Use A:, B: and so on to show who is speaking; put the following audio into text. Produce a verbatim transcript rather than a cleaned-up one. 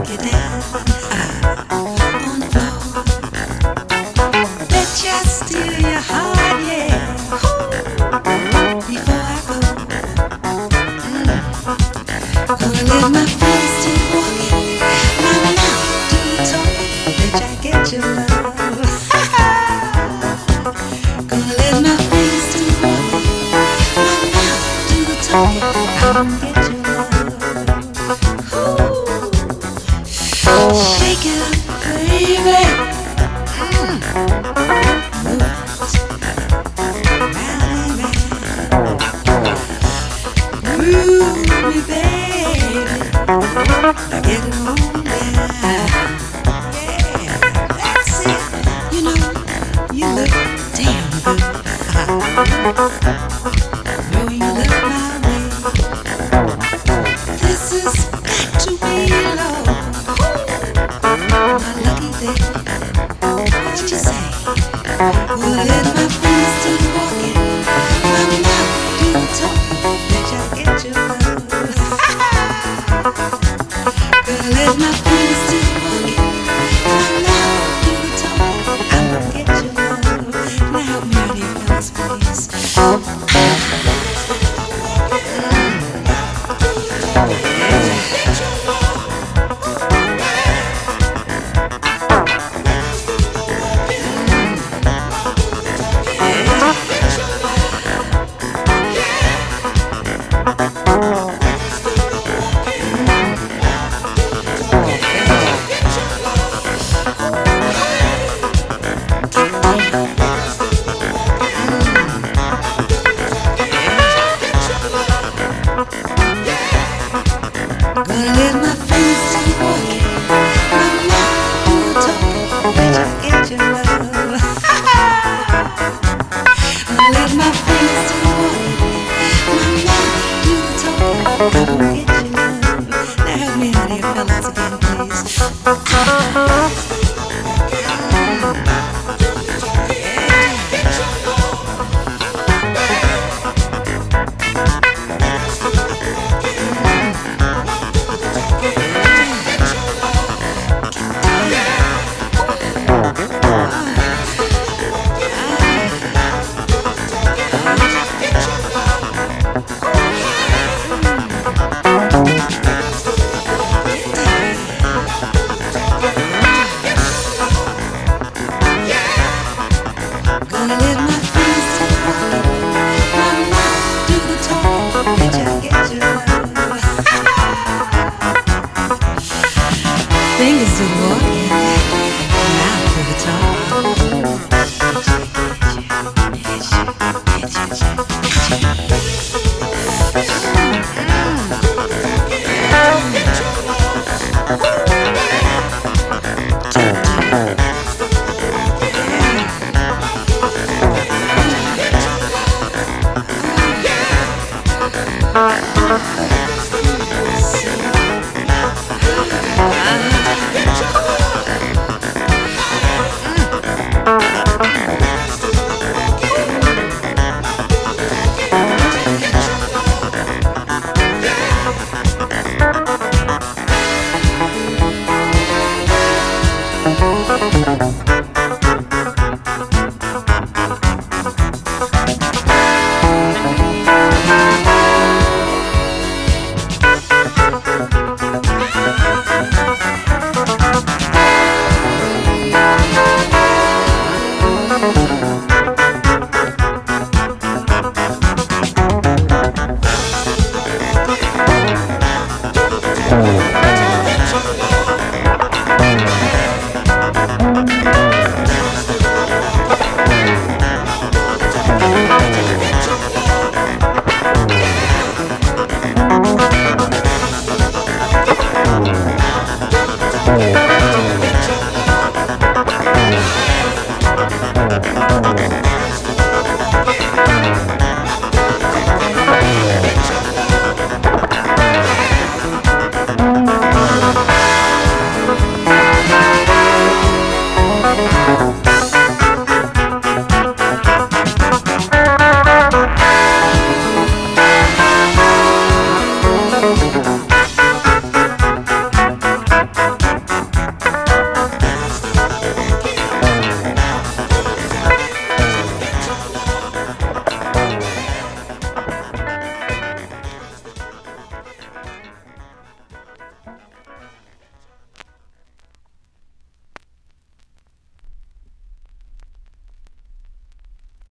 A: you down on the floor. Let just steal your heart, yeah. Before I go, mm. Gonna let my feet keep walking, my mouth do the talking. Let I get your love. Gonna let my feet keep walking, my mouth do the talking. I'm gonna get your love. Ooh. Shake it up, baby. Mm. Move it round and round. Groove me, baby. Now get it on down. Yeah, that's it. You know, you look damn good. Know you look my way. This is got to be love. My lucky day. What you say? Well, let my feet keep walking, my mouth do the talking. Let ya get your love. Gonna let my feet keep walking, my mouth do the talking. I'm gonna get your love. Now help me out here, fellas, please. Gonna let my face keep walking, my mouth do the talking. Let you get your love. Gonna let my face keep walking, my mouth do the talking. I'm gonna get your love. Now help me out here, fellas, again, please. Gonna let my feet keep walking, my mouth do the talking. Let ya get your love. Fingers do the walking, mouth do the talking.
B: Oh.